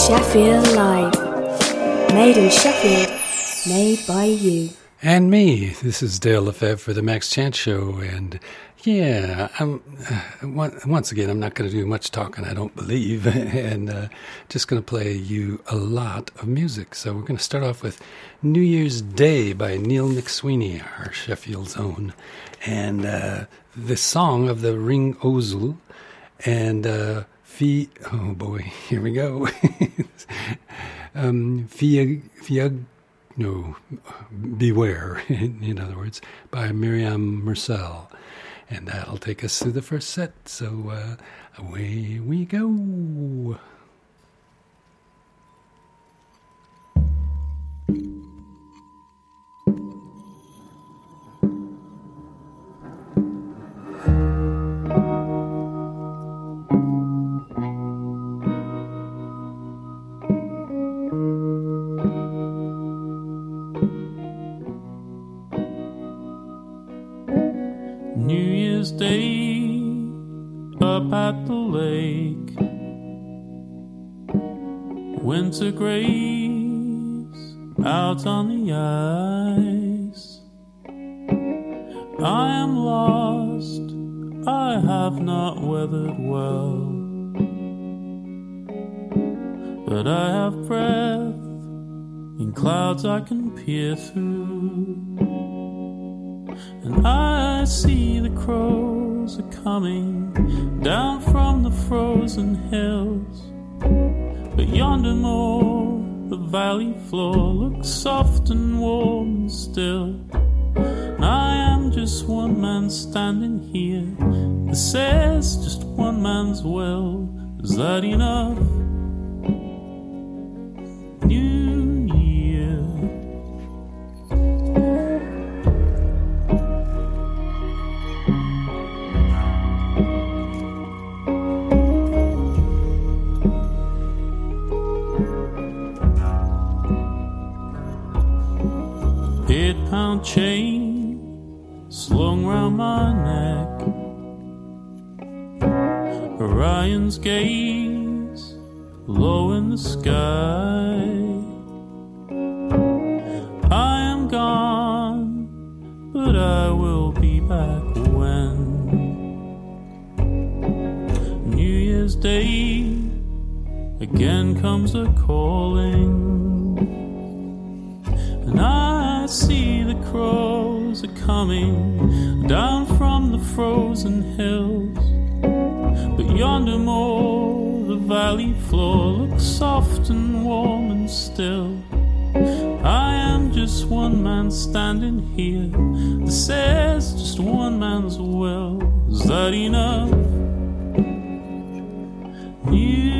Sheffield Live. Made in Sheffield, made by you. And me. This is Dale Lefebvre for the Max Chance Show. And yeah, once again, I'm not going to do much talking, I don't believe. And just going to play you a lot of music. So we're going to start off with New Year's Day by Neil McSweeney, our Sheffield's own. And the song of the Ring Ozul. And oh boy, here we go. Beware, in other words, by Miriam Marcel. And that'll take us through the first set. So away we go. Day up at the lake, winter graves out on the ice. I am lost, I have not weathered well, but I have breath in clouds I can peer through. And I see the crows are coming down from the frozen hills, but yonder more the valley floor looks soft and warm and still. And I am just one man standing here that says just one man's will. Is that enough? New Year. Chain slung round my neck, Orion's gaze low in the sky. I am gone, but I will be back when New Year's Day again comes a calling. And I see the crows are coming down from the frozen hills, but yonder more the valley floor looks soft and warm and still. I am just one man standing here that says just one man's will. Is that enough? New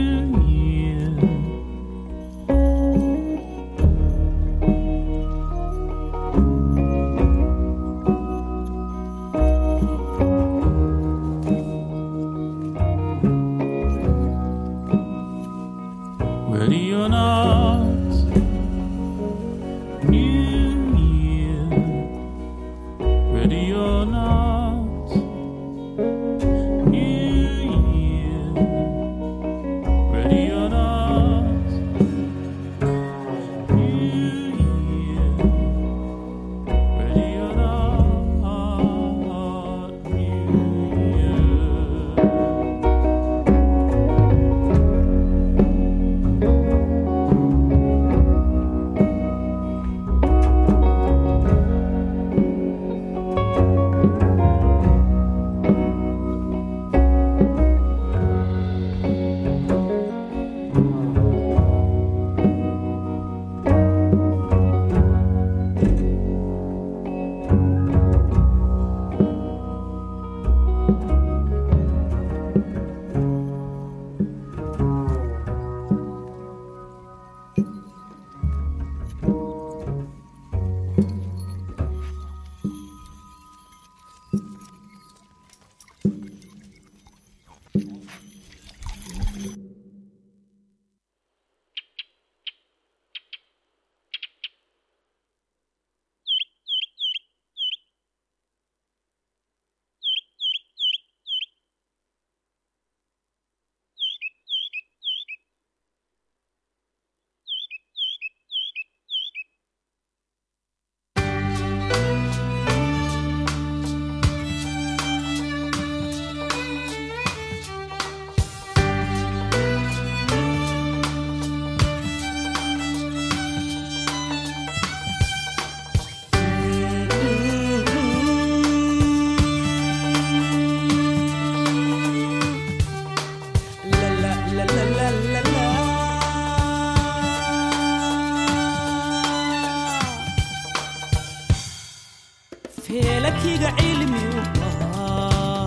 falkiga cilmi u ahaa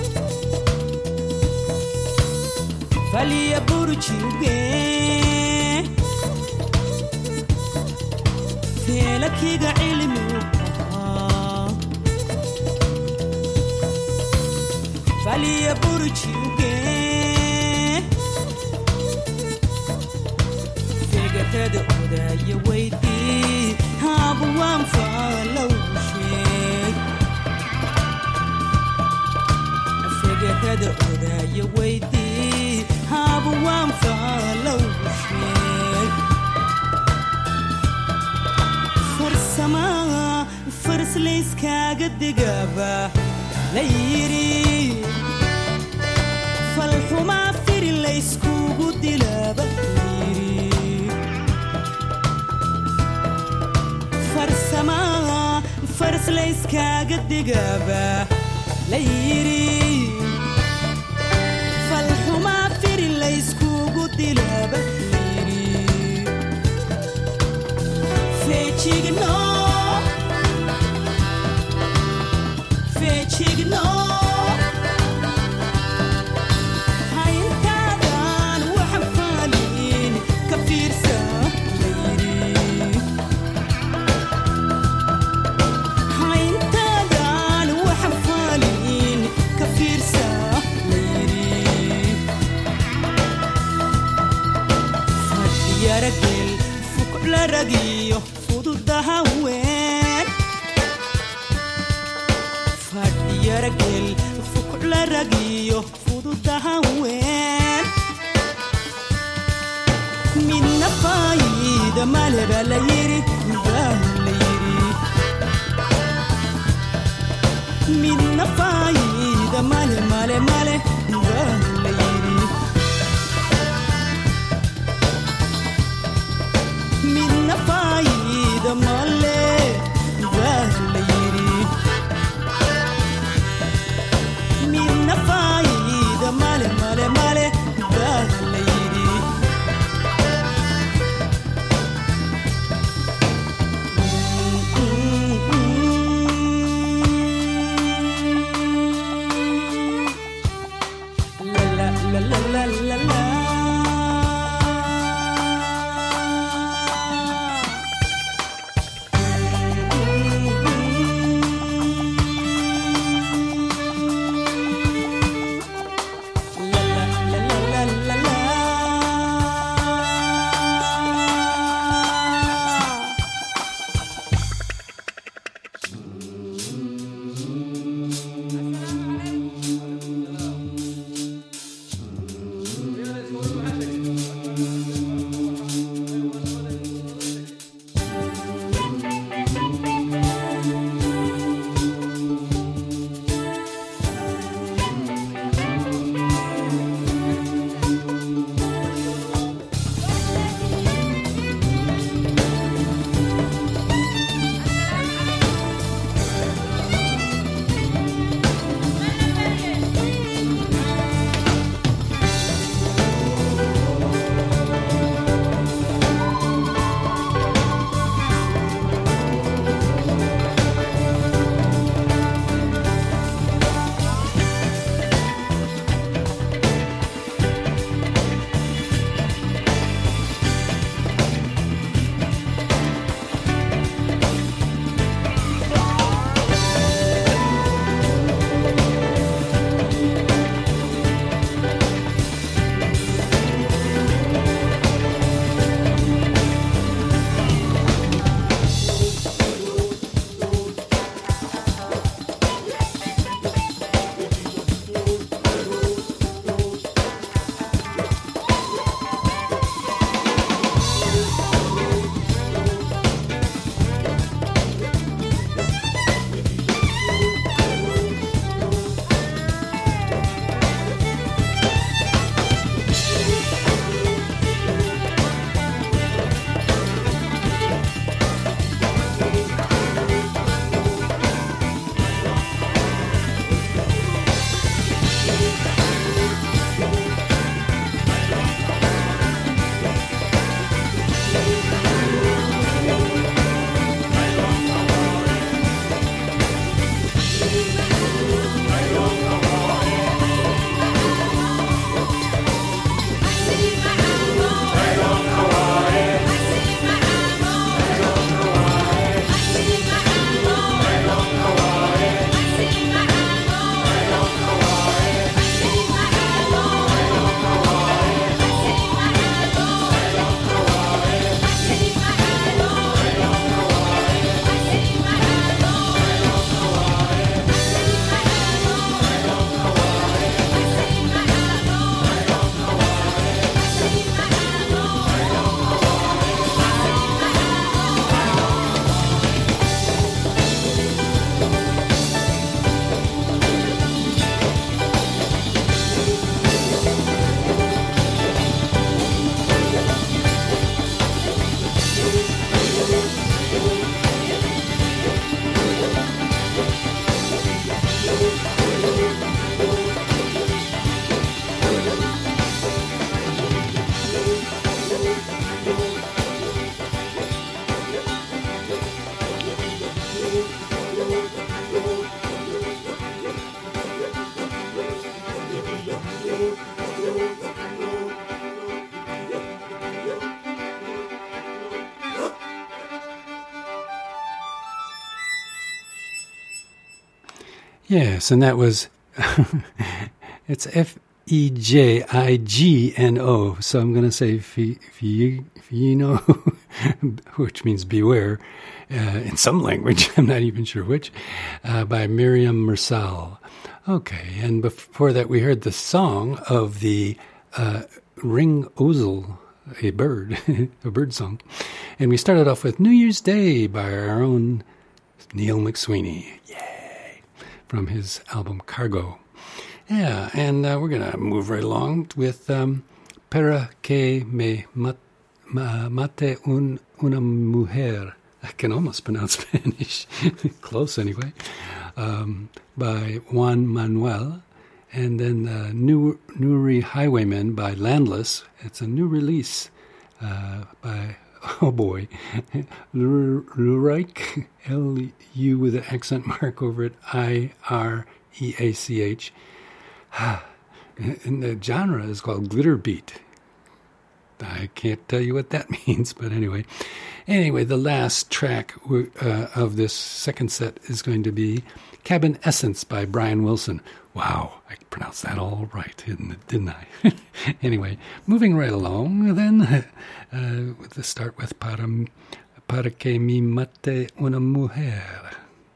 faliya burjuge falkiga cilmi u ahaa faliya burjuge fegahada odaya weydii haabu waan faalow sheeg fegahada odaya weydii haabu waan faalow sheeg farsamaa farsleyskaaga digaba la yiri falxumaa firi layskugu dilaba farsleyskaaga digaba la yiri falxumaa firi layskugu dilaba yiri feejigno feejigno hayntaadan waxaan faalin ka fiirsa ragiyo fududaha ween fadhiyaragel fukucla ragiyo fududaha ween midna faayida maleba la yiri baa la yiri midna faayida male male male baa la yiri midna faayida male baa la yiri midna faayida male male male baa la yiri Yes, and that was, it's F-E-J-I-G-N-O, so I'm going to say Fino, which means beware, in some language, I'm not even sure which, by Miriam Mursal. Okay, and before that we heard the song of the Ring Ozel, a bird, a bird song. And we started off with New Year's Day by our own Neil McSweeney. Yay! From his album Cargo. Yeah, and we're going to move right along with Para que me mate una mujer. I can almost pronounce Spanish. Close anyway. By Juan Manuel. And then Nuri Highwaymen by Landless. It's a new release by, oh boy, Lureich, L-U with an accent mark over it, I-R-E-A-C-H. And the genre is called Glitter Beat. I can't tell you what that means, but anyway. Anyway, the last track of this second set is going to be Cabin Essence by Brian Wilson. Wow, I pronounced that all right, didn't I? Anyway, moving right along, then, let's start with Para que me mate una mujer.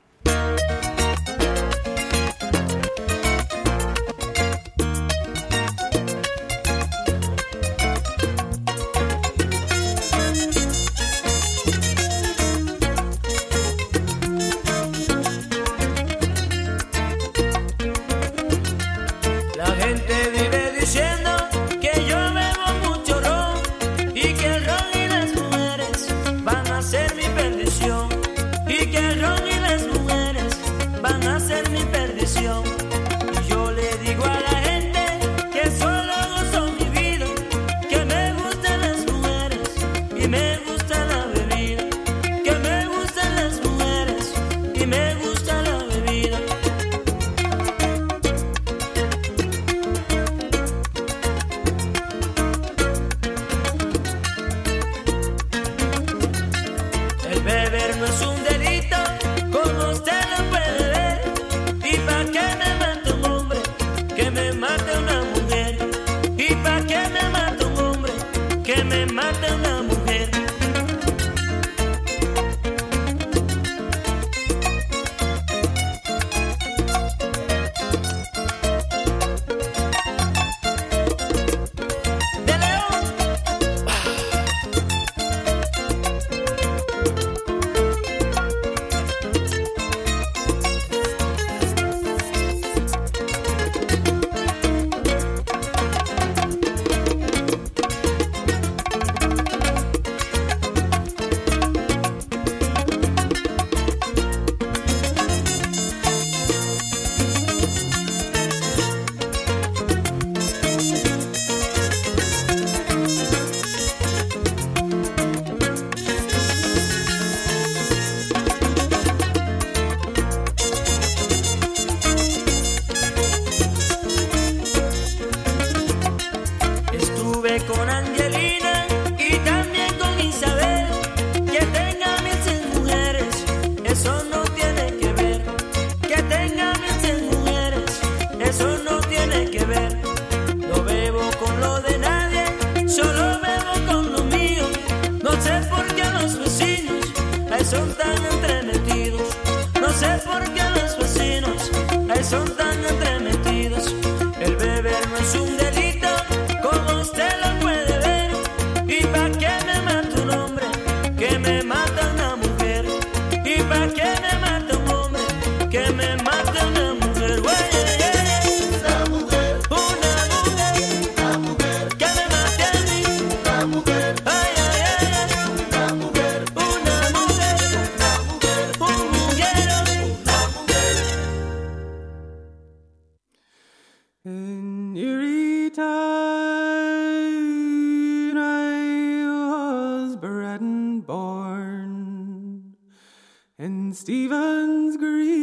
Stephen's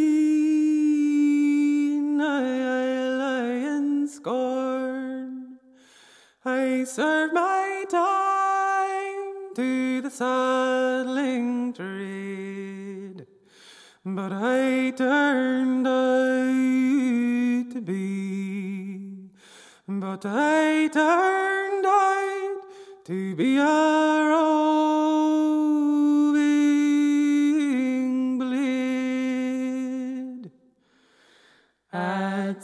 Green, I lie in scorn. I served my time to the saddling trade, but I turned but I turned out to be a roving blade. At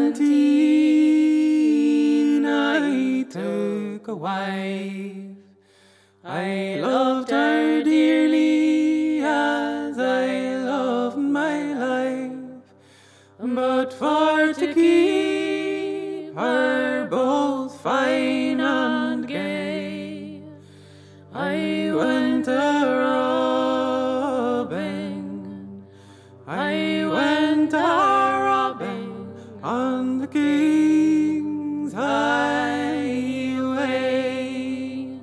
17 I took a wife. I loved her dearly as I loved my life, but for to keep her both fine and gay, I went a-robbing, on the King's highway.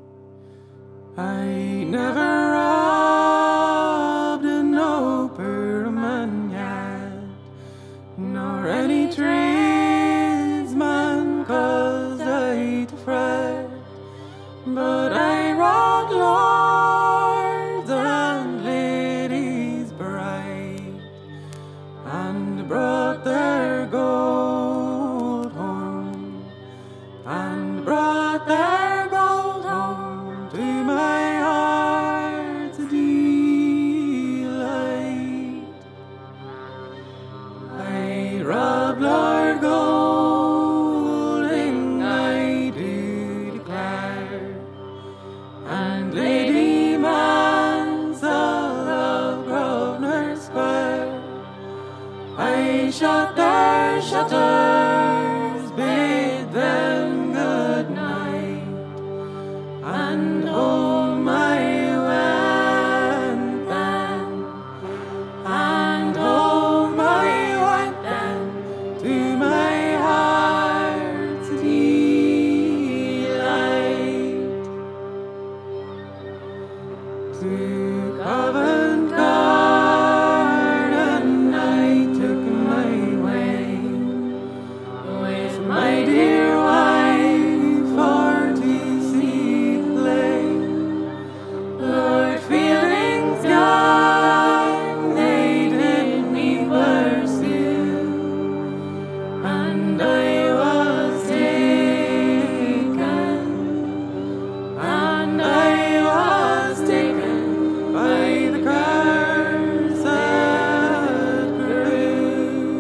I never robbed no poor man yet, nor any tradesman caused I to fret, but I robbed lords and ladies bright, and brought their gold home, and brought their gold home to my heart's delight. I robbed Lord Golding, I do declare, and Lady Mansell of Grosvenor Square. I shut their shutters, bid them good night, and home I went then, and home I went then, to my heart's delight. To Covent Garden I took my way, with my dear wife for to see the play. Lord Fielding's gang, they did me pursue, and I was taken, by the cursed crew.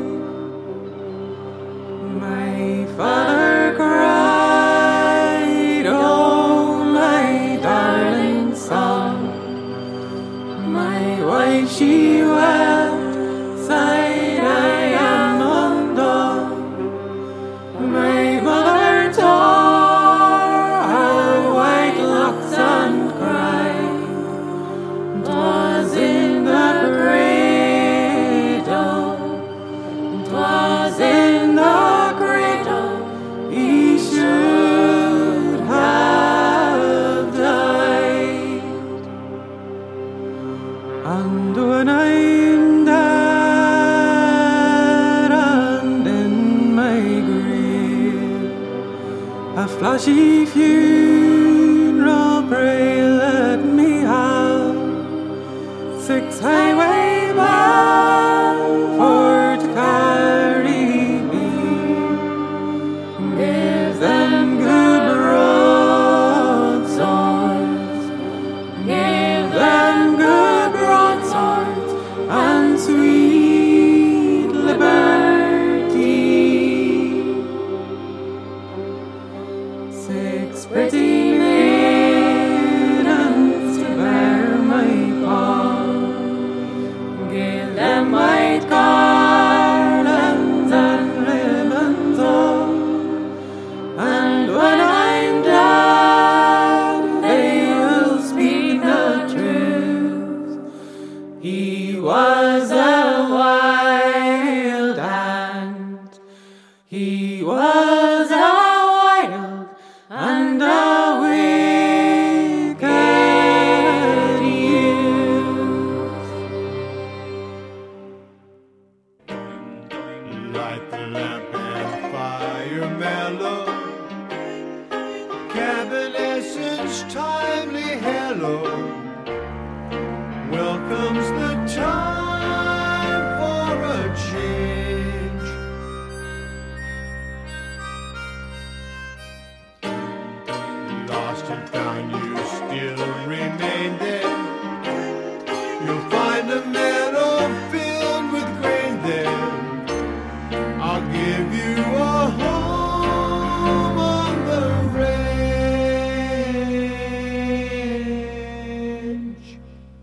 My father cried, oh my darling son. My wife she wept, sighed, I am undone. My mother tore her white locks and cried. 'Twas in the cradle, 'twas in the cradle, he should have died. And when I'm dead and in my grave, a flashy funeral pray let me have 6 highwaymen for to carry me. Give them good broadswords, give them good broadswords, and sweet liberty. 6 pretty maidens to bear my palm, give them white garlands and ribbons on, and when I'm dead they will speak the truth. He was a wild ant, he was a wild and a wicked youth. Light the lamp and fire mellow, cabin essence timely hello. Welcomes the time for a change. and found you still remain there. You'll find a meadow filled with grain there. I'll give you a home on the range.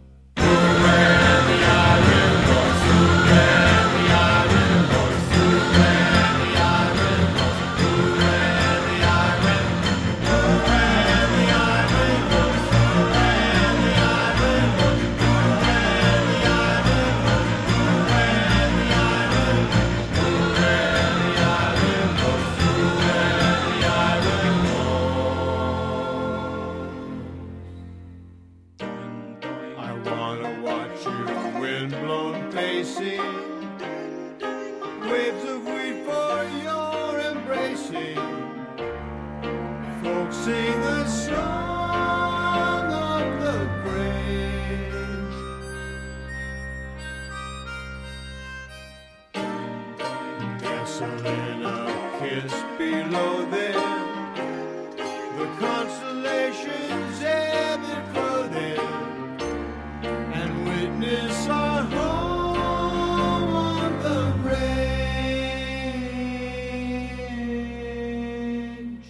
I wanna watch you wind-blown pacing, waves of wheat for your embracing. Folks sing the song of the grange. Dancing in a kiss below there, the constellations ebb and flow there, and witness our home on the range.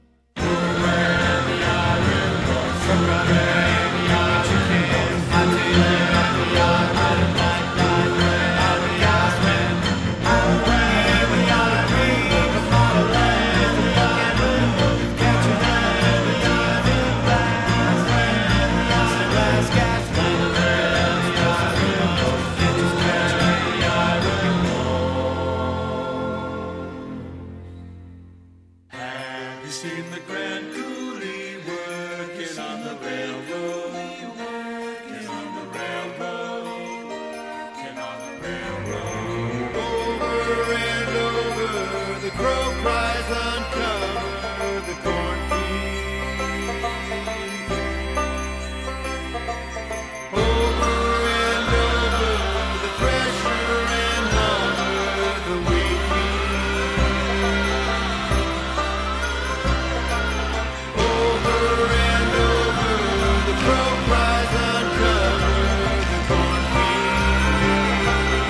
Have you seen the Grand Coulee working on the railroad? Working on the railroad. Working on the railroad. Over and over, the crow cries uncover the cornfield. Over and over, the thresher and hover the wheat field. Over and over, the crow cries uncover the cornfield.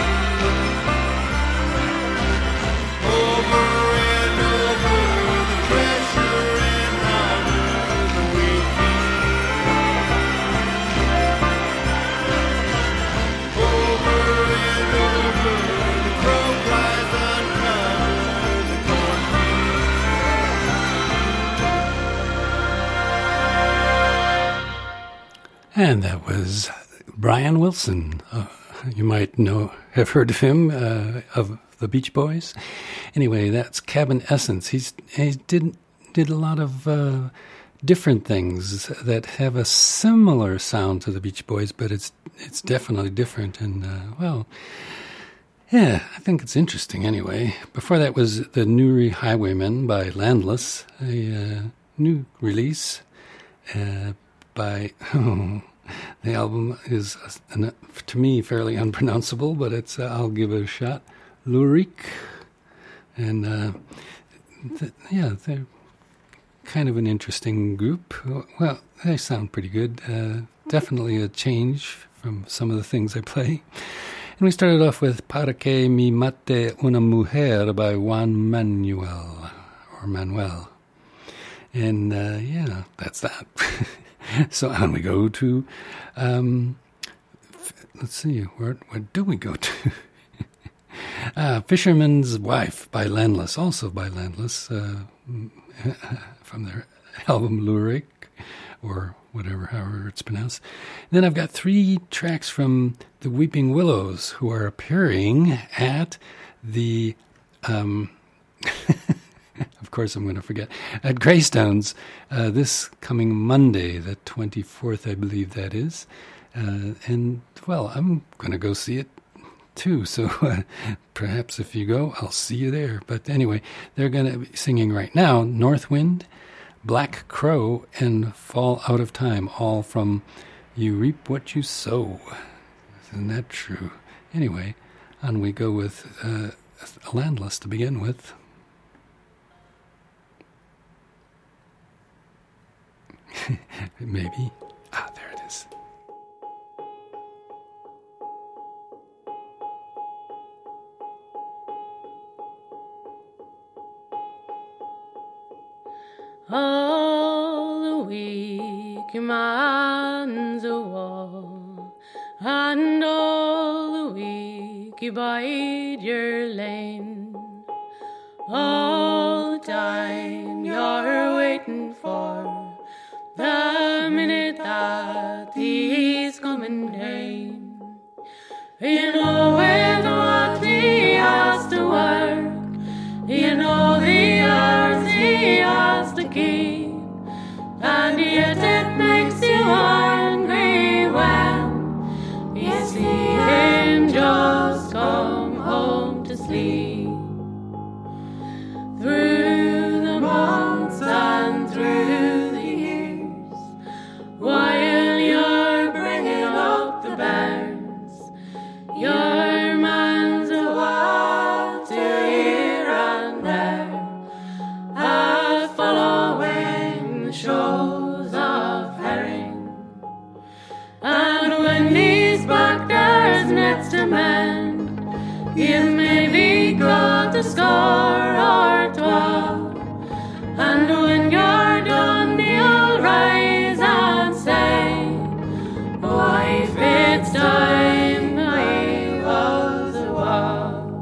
Over and over, the thresher and hover the wheat field. Over and over, the crow cries uncover the cornfield. And that was Brian Wilson. You might have heard of him, of the Beach Boys. Anyway, that's Cabin Essence. He did a lot of different things that have a similar sound to the Beach Boys, but it's definitely different. And well, yeah, I think it's interesting. Anyway, before that was the Newry Highwaymen by Landless, a new release by. The album is, to me, fairly unpronounceable, but it's I'll give it a shot. Lurik. And, yeah, they're kind of an interesting group. Well, they sound pretty good. Definitely a change from some of the things I play. And we started off with Para que me mate una mujer by Juan Manuel. And, yeah, that's that. So on we go to, let's see, where do we go to? Fisherman's Wife by Landless, also by Landless, from their album Lurik, or whatever, however it's pronounced. And then I've got 3 tracks from the Weeping Willows, who are appearing at the, of course I'm going to forget, at Greystones this coming Monday, the 24th, I believe that is. And, well, I'm going to go see it too, so perhaps if you go, I'll see you there. But anyway, they're going to be singing right now Northwind, Black Crow, and Fall Out of Time, all from You Reap What You Sow. Isn't that true? Anyway, on we go with Landless to begin with. Maybe. There it is. All the week your man's a wall, and all the week you bide your lane. All the time you're waiting for the minute that he's coming home. You know when what he has to work, you know the hours he has to keep, and yet it makes you angry when you see him just come home to sleep. Through the months and through the years, while you're bringing up the bairns, your man's a while to here and there, following the shows of herring. And when he's back there's nets to mend, he maybe got a score or 12. And when you're done he'll rise and say, wife, it's time I was a while.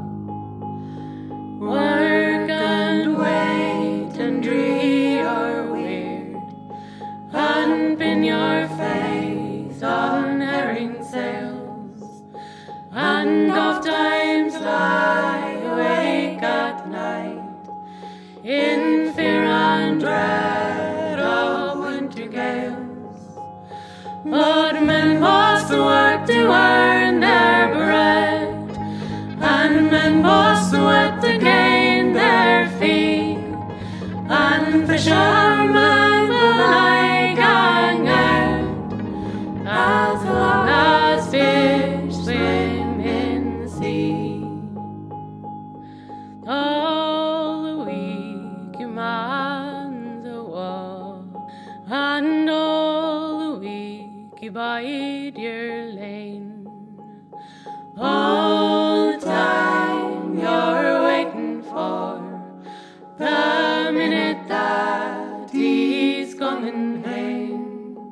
Work and wait and dree or weird, and pin your faith on herring sails, and oft times lie awake at night in fear and dread of winter gales. But men must work to earn their bread, and men must sweat to gain their fee, and fishermen alike hang out as long as fish swim in the sea. All the week your man's a wall, and all the week you bide your lane. All the time you're waiting for the minute that he's coming home.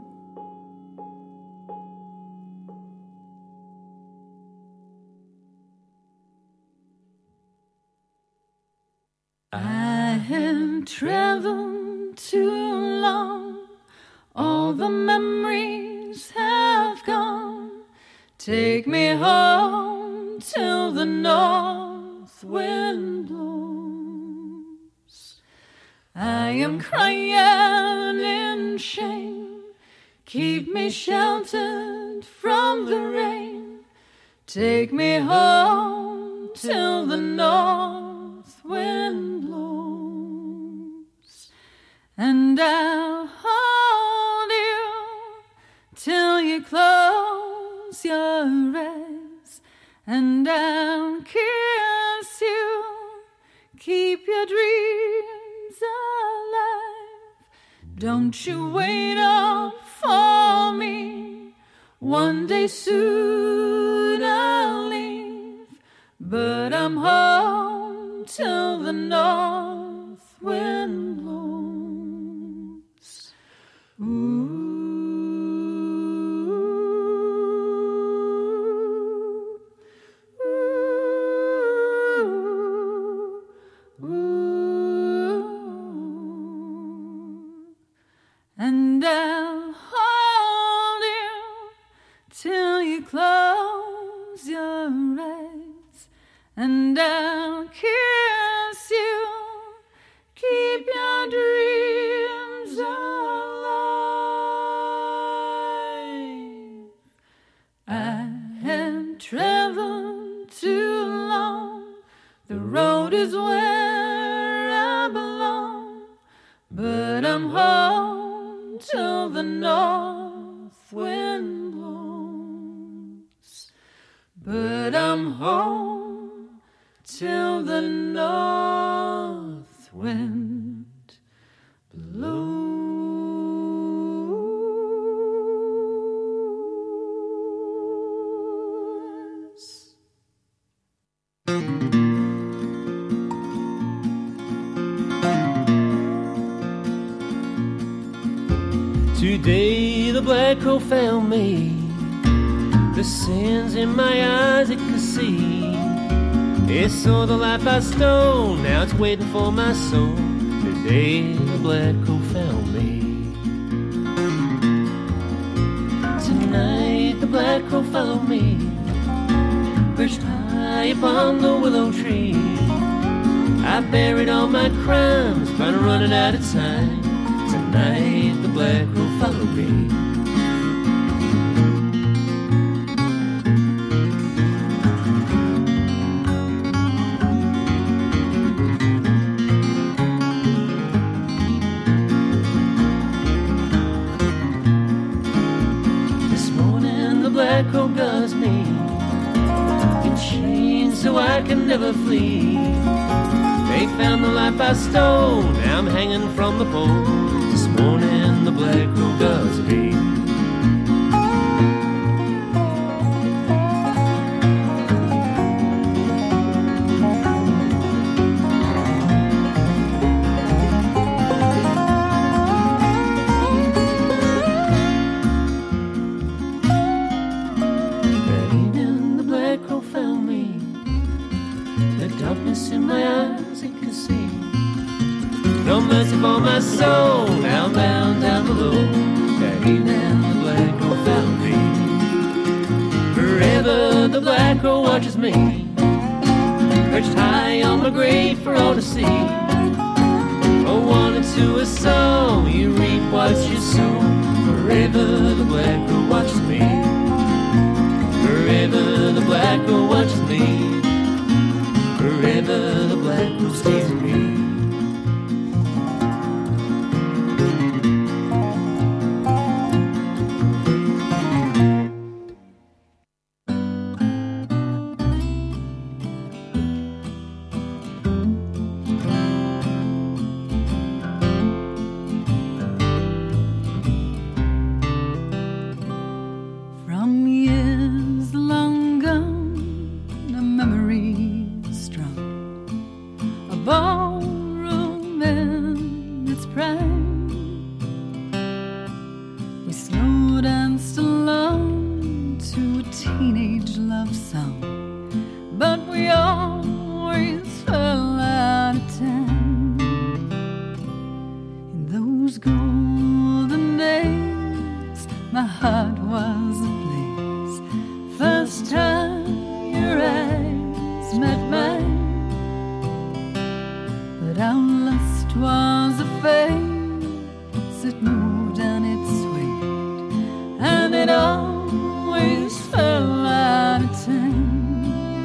I have traveled too long, all the memories have gone. Take me home till the north wind blows. I am crying in shame, keep me sheltered from the rain. Take me home till the north wind blows, and I'll hold you till you close your eyes, and I'll kiss you, keep your dreams alive. Don't you wait up for me, one day soon I'll leave, but I'm home till the north wind blows. Ooh. And I'll hold you till you close your eyes, and I'll kiss you, keep your dreams alive. I have traveled too long, the road is where I belong, but I'm home till the north wind blows. But I'm home till the north wind blows. Today the black crow found me. The sins in my eyes it could see. It saw the life I stole, now it's waiting for my soul. Today the black crow found me. Tonight the black crow followed me, perched high upon the willow tree. I buried all my crimes, trying to run it out of time. Tonight the black crow followed me. Black crow guards me in chains so I can never flee. They found the life I stole, now I'm hanging from the pole. This morning the black crow guards me. In my eyes it can see. No mercy for my soul, now I'm bound down below. That evening the black crow found me. Forever the black crow watches me, perched high on my grave for all to see. Oh, one into a song, you reap what you sow. Forever the black crow watches me. Forever the black crow watches me. Forever the black crow stays with me. From years long gone, a memory ballroom in its prime. We slow danced along to a teenage love song, but we always fell out of time. In those golden days, my heart was ablaze. First time your eyes met mine, our lust was a phase, it moved and it swayed, and it always fell out of time.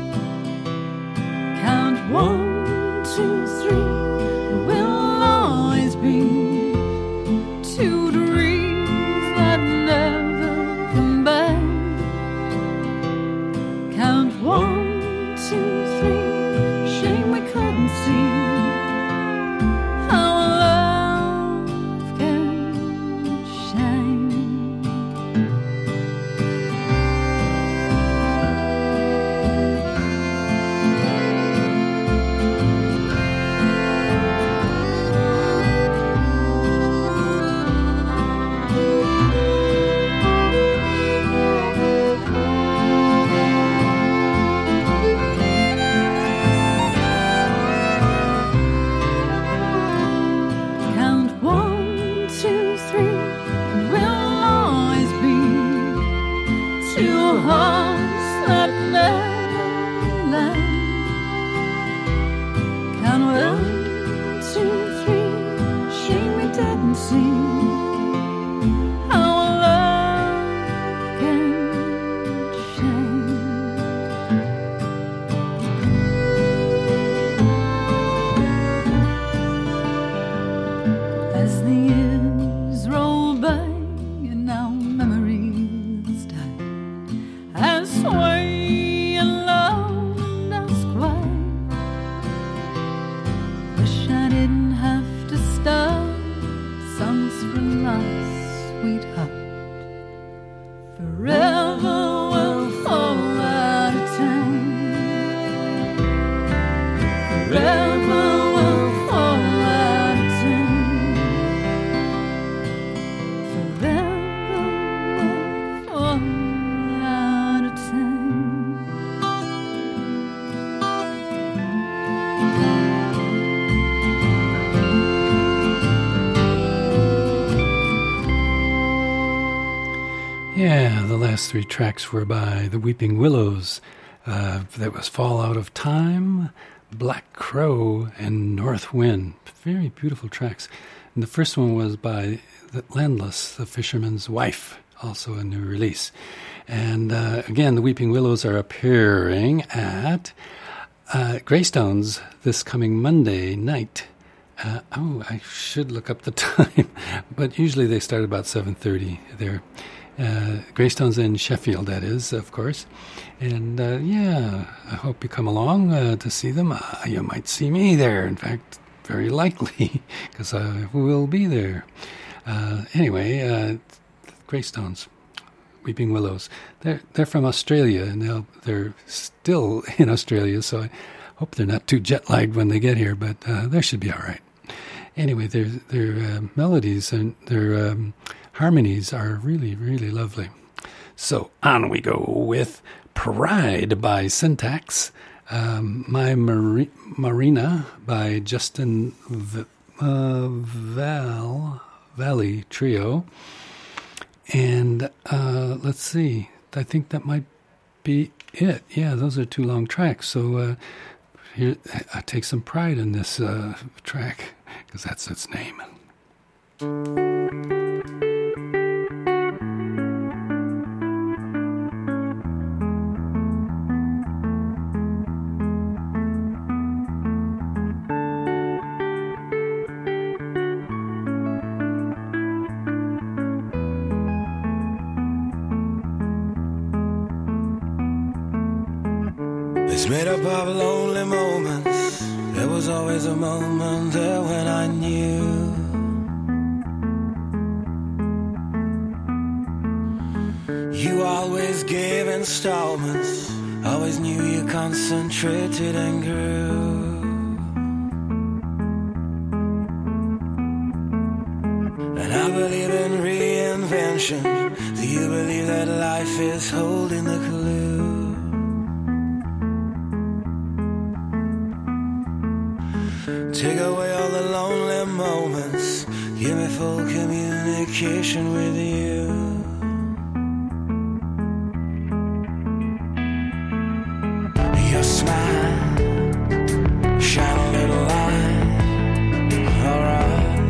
Count 1, 2, 3, and we'll always be two dreams that never combine. Count 1, 2, 3, shame we couldn't see. Wish I didn't have to start songs Yeah, the last three tracks were by the Weeping Willows. That was Fall Out of Time, Black Crow, and North Wind. Very beautiful tracks. And the first one was by the Landless, the Fisherman's Wife, also a new release. And again, the Weeping Willows are appearing at Greystones this coming Monday night. I should look up the time, but usually they start about 7:30 there. Greystones in Sheffield, that is, of course. And yeah, I hope you come along to see them. You might see me there, in fact, very likely, because I will be there. Anyway, Greystones, Weeping Willows. They're from Australia, and they're still in Australia, so I hope they're not too jet-lagged when they get here, but they should be all right. Anyway, their melodies and their harmonies are really, really lovely. So on we go with Pride by Syntax, My Marina by Justin Valley Trio, and let's see, I think that might be it. Yeah, those are two long tracks, so here I take some pride in this track, because that's its name. It's made up of lonely moments. There was always a moment there when I knew you always gave installments, always knew you concentrated and grew. And I believe in reinvention. Do you believe that life is holding the clue? Take away all the lonely moments, give me full communication with you. Your smile, shine a little light, alright.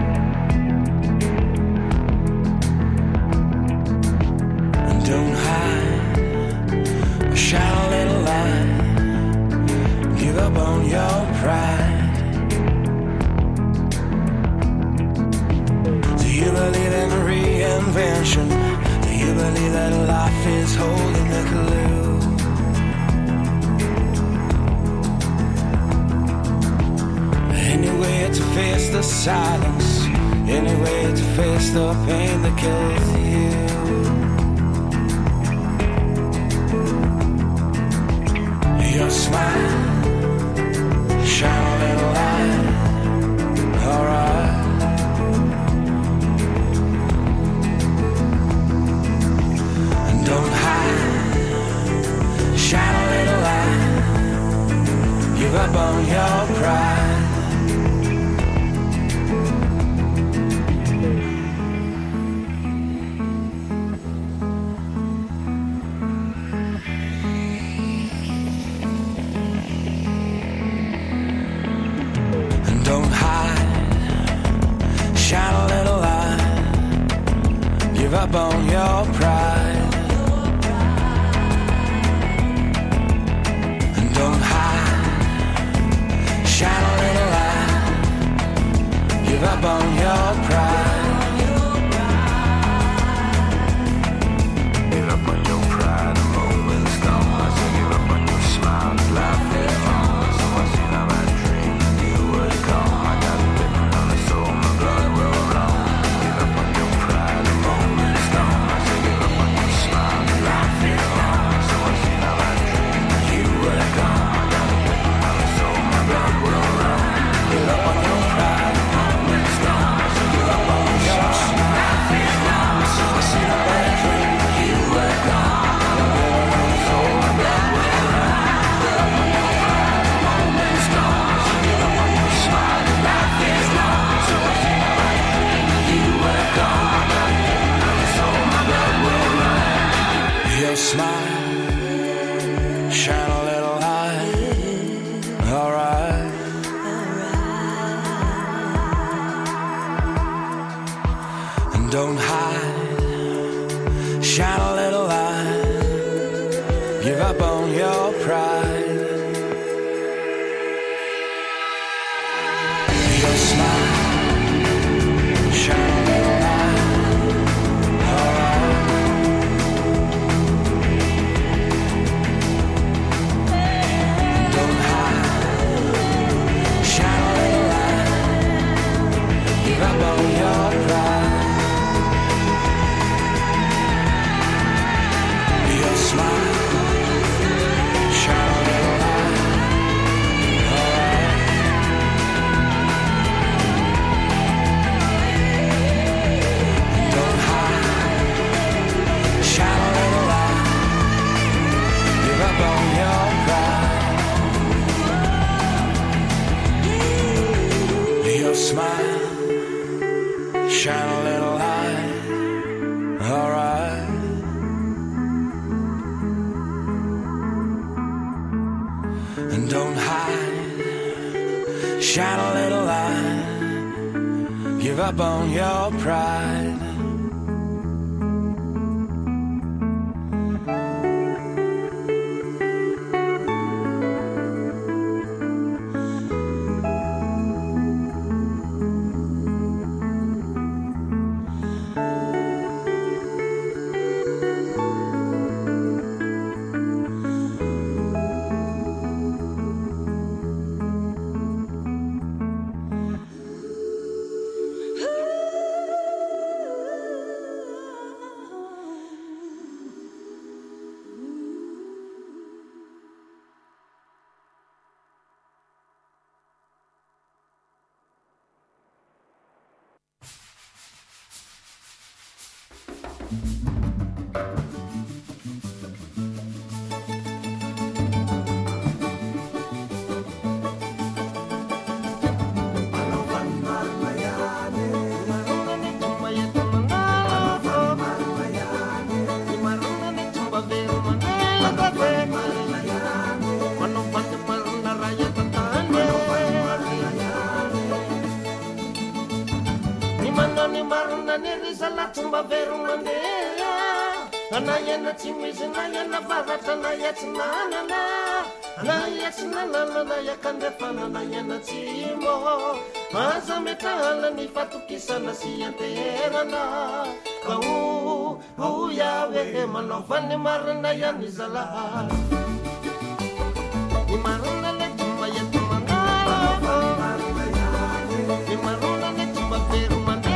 And don't hide, shine a little light, give up on your pride. Do you believe in reinvention? Do you believe that life is holding the clue? Any way to face the silence, any way to face the pain that kills you. Your smile, shine a little light, alright. Don't hide, shine a little light, give up on your pride. And don't hide, shine a little light, give up on your pride. Don't hide, shine a little light, give up on your pride. Give up on your pride, a moment's gone. I say give up on your smile, life is on. So I seen how I dreamed you would come. I got it written on the soul, my blood will run. Give up on your pride, a moment's gone. I say give up on your smile, life is on. So I seen how I dreamed you would come. Give up on your pride, moment's gone. So give up on Shine a little light. Give up on your pride. Your smile. Shine a little light. Alright. Don't hide. Shine a little light. Give up on your pride. Your smile. Shine a little light. Alright. Don't hide. Shine a little light. Give up on your pride. Your smile. Shine a little light. Alright. And don't hide. Shine a little light. Give up on your pride. Fatukisana siyanterana kau yawe manofani marna yanizala ni marna le tumba yetumana ni marna le tumba perumane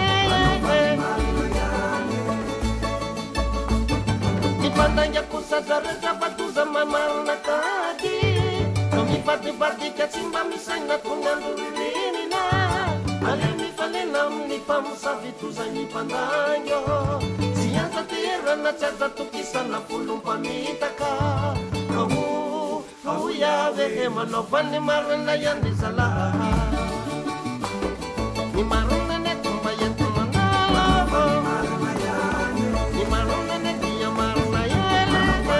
ni pandanya kusazara zabatuza mamarna kadi kami pati kachimba misanga kunandulini na alemi falenam ni pamusavitu za nipandanyo sianza tierra na chaza tukisana fulum pamitaka kau yawe manofani marna yanizala ni marna ne tumba yetumana ni marna ne dia marna yele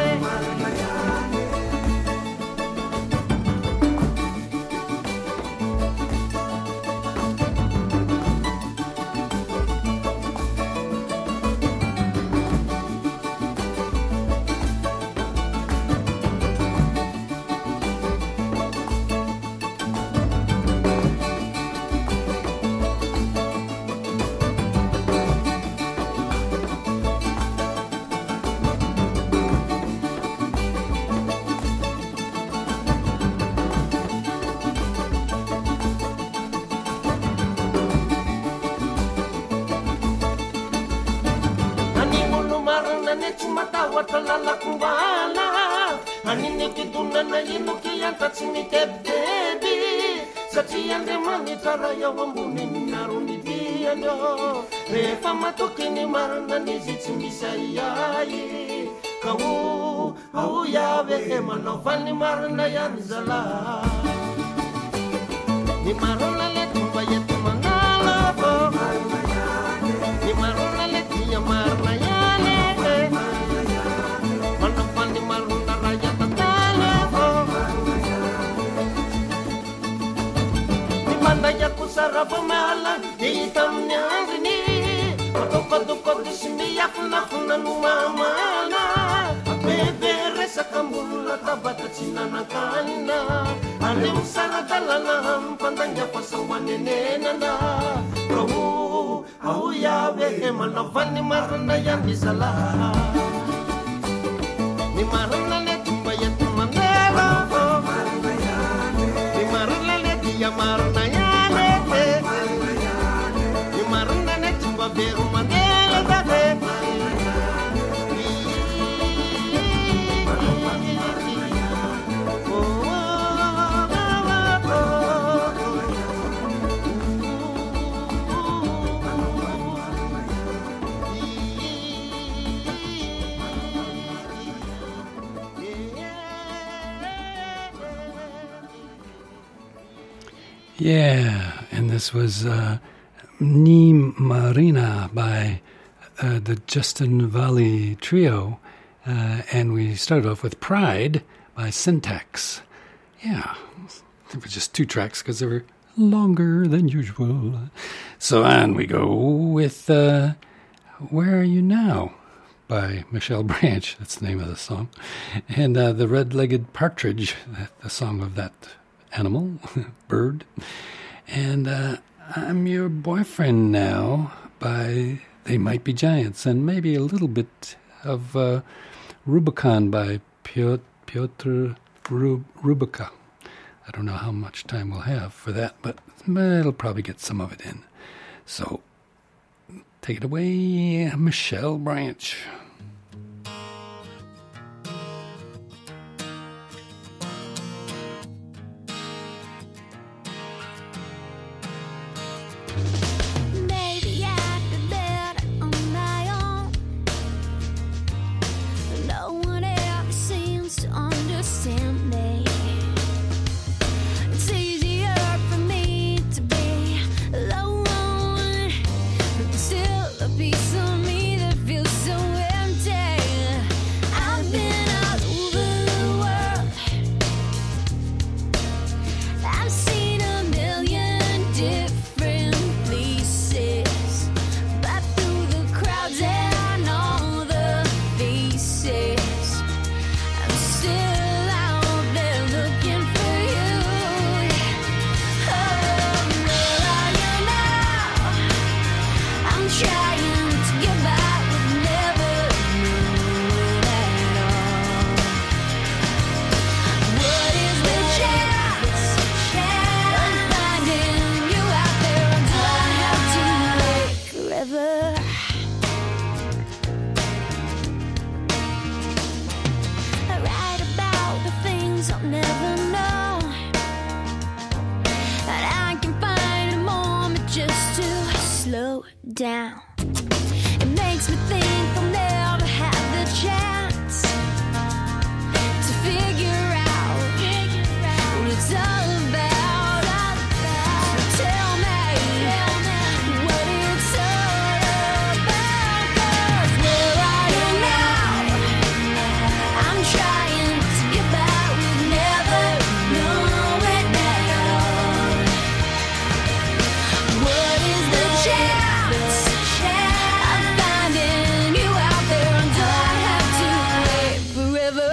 watalala kumbala anini kituna na yino kiyanta tsimitebebi satiyande manitara ya wambuni naruni diyanyo refa matokini marana nizitimisayayi kau yawe manofani marana yanizala ni marana letumba yetumanala ni marana letia marana yale manofani maruna raya tatala ni manda yakusara pamala di tamnyangini kodo simiya afunafuna no mamana bebe resaka mbola tabatatsy nanankanina aleo saradalana ampandanga fasahoanenenana raho ao iabe manavany marina ihany zala ny marina le tumba eto manela ny marina le dia marina ihany ny marina le tumba vero manela dade Yeah, and this was Ni Marina by the Justin Valley Trio, and we started off with Pride by Syntax. Yeah, there were just 2 tracks because they were longer than usual. So on we go with Where Are You Now by Michelle Branch. That's the name of the song. And The Red-Legged Partridge, the song of that animal, bird. And I'm Your Boyfriend Now by They Might Be Giants, and maybe a little bit of Rubicon by Piotr Rubica. I don't know how much time we'll have for that, but it'll probably get some of it in. So take it away, Michelle Branch. Down. It makes me think I'll never have the chance to figure out what it's all about. Tell me what it's all about. 'Cause where are you now? I'm trying to get by with never knowing at all. What is the chance? I'm finding you out there, and do I have to wait forever?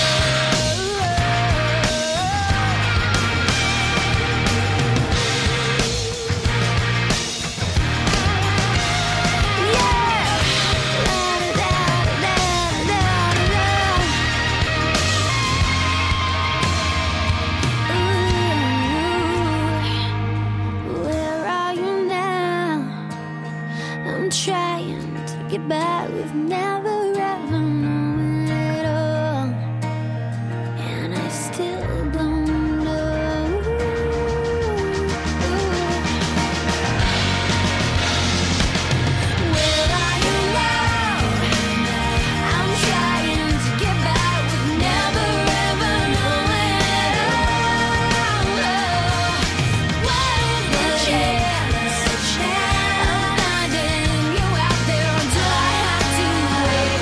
Where are you now? I'm trying to get by with never ever knowing it all, and I still don't know. Where are you now? I'm trying to get by with never ever knowing it all. What is the chance? I'm finding you out there, and do I have to wait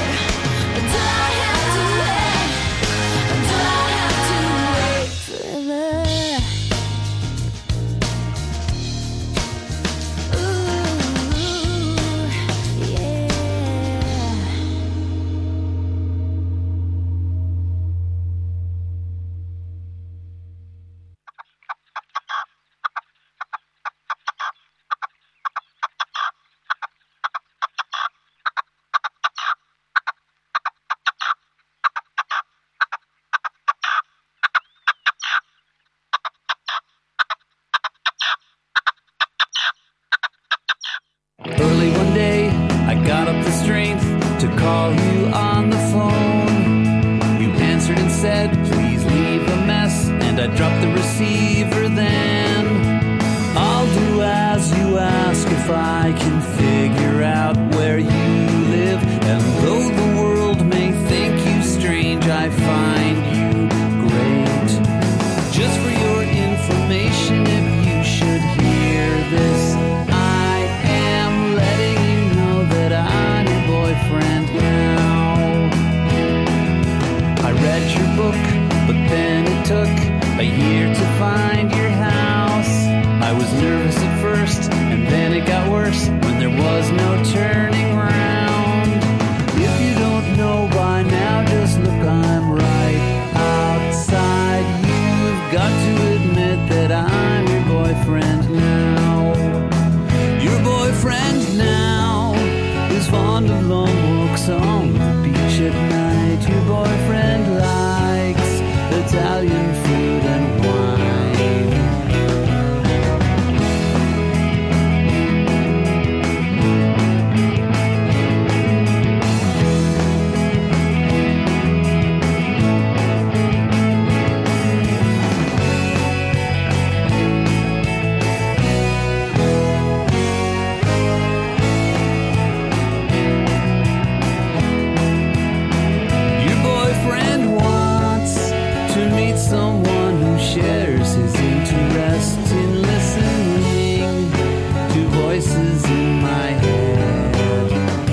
to call you on the phone. You answered and said, please leave a mess, and I dropped the receiver then. I'll do as you ask if I can figure out where you live. And though the world may think you strange, I find you great. Just for your information, if you should hear this, I am letting you know that I'm your boyfriend now. I read your book, but then it took a year to find your house. I was nervous at first, and then it got worse when there was no turning around. If you don't know by now, just look, I'm right outside. You've got to admit that I'm your boyfriend now. Your boyfriend now is fond of long walks on the beach at night. Your boyfriend likes Italian food and wine. Someone who shares his interest in listening to voices in my head.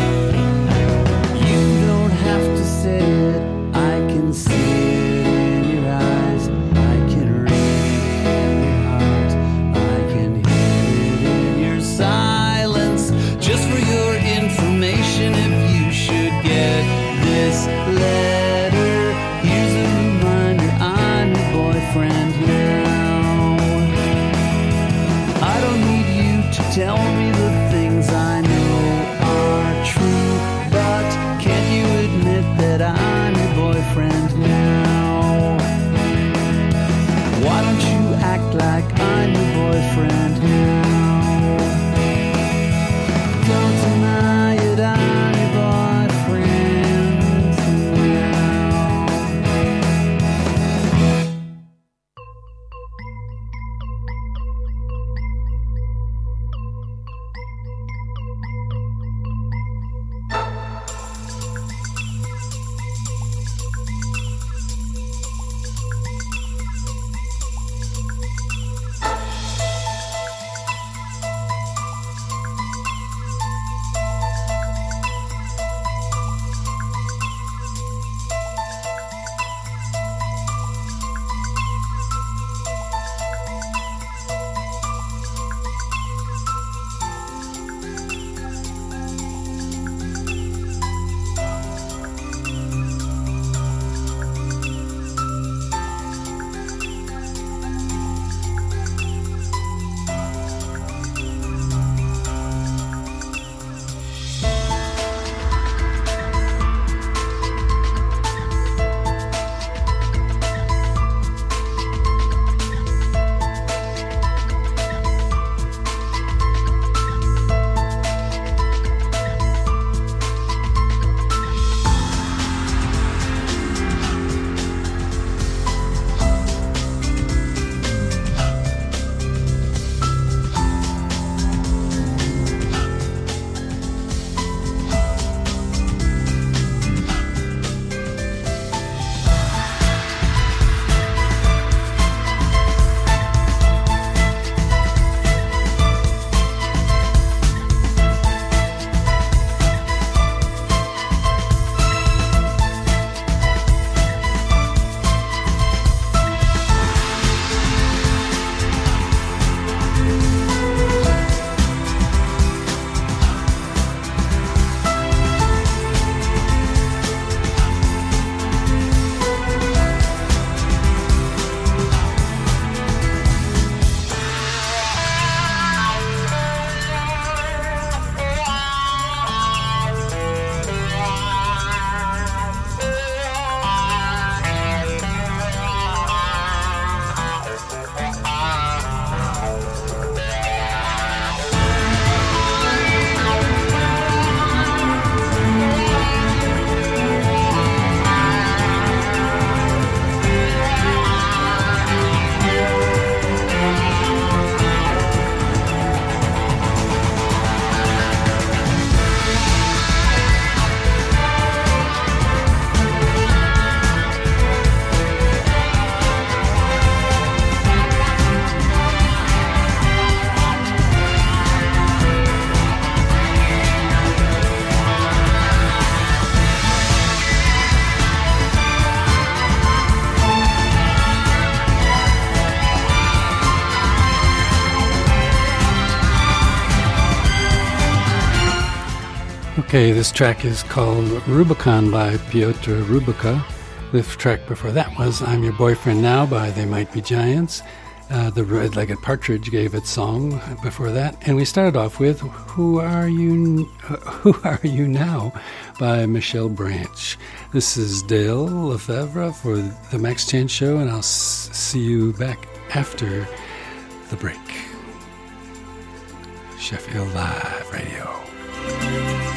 You don't have to say it, I can see it in your eyes, I can read it in your heart, I can hear it in your silence. Just for your information, if you should get this letter, here's a reminder, I'm your boyfriend now. I don't need you to tell me the things I know are true, but can't you admit that I'm your boyfriend now? Why don't you act like I'm your boyfriend now? Don't deny it, I'm your boyfriend now. Okay, this track is called Rubicon by Piotr Rubica. The track before that was I'm Your Boyfriend Now by They Might Be Giants. The Red-Legged Partridge gave its song before that. And we started off with Who Are You Now by Michelle Branch. This is Dale Lefebvre for the Max Chance Show, and I'll see you back after the break. Sheffield Live Radio.